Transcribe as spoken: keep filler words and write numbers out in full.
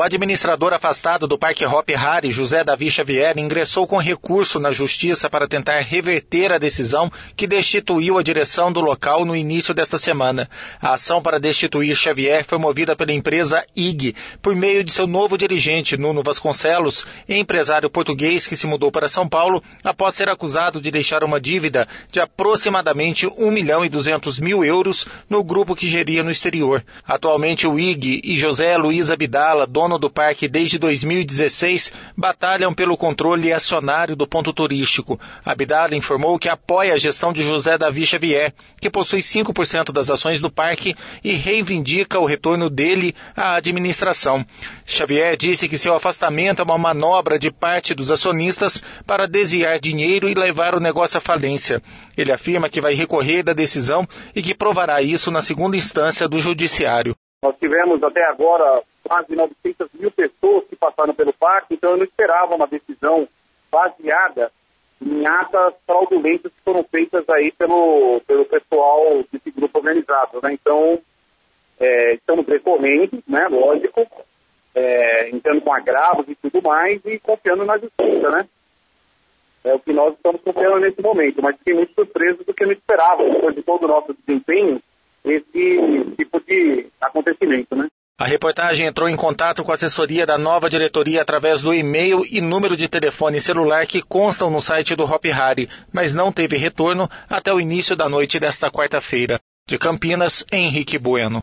O administrador afastado do Parque Hopi Hari, José Davi Xavier, ingressou com recurso na Justiça para tentar reverter a decisão que destituiu a direção do local no início desta semana. A ação para destituir Xavier foi movida pela empresa I G, por meio de seu novo dirigente, Nuno Vasconcelos, empresário português que se mudou para São Paulo após ser acusado de deixar uma dívida de aproximadamente um milhão e duzentos mil euros no grupo que geria no exterior. Atualmente o I G e José Luiz Abdala, dono do parque desde dois mil e dezesseis, batalham pelo controle acionário do ponto turístico. Abdala informou que apoia a gestão de José Davi Xavier, que possui cinco por cento das ações do parque e reivindica o retorno dele à administração. Xavier disse que seu afastamento é uma manobra de parte dos acionistas para desviar dinheiro e levar o negócio à falência. Ele afirma que vai recorrer da decisão e que provará isso na segunda instância do Judiciário. Nós tivemos até agora quase novecentas mil pessoas que passaram pelo parque, então eu não esperava uma decisão baseada em atas fraudulentas que foram feitas aí pelo, pelo pessoal desse grupo organizado, né? Então, é, estamos recorrendo, né, lógico, é, entrando com agravos e tudo mais e confiando na justiça, né? É o que nós estamos confiando nesse momento, mas fiquei muito surpreso do que eu não esperava, depois de todo o nosso desempenho, esse tipo de acontecimento, né? A reportagem entrou em contato com a assessoria da nova diretoria através do e-mail e número de telefone celular que constam no site do Hopi Hari, mas não teve retorno até o início da noite desta quarta-feira. De Campinas, Henrique Bueno.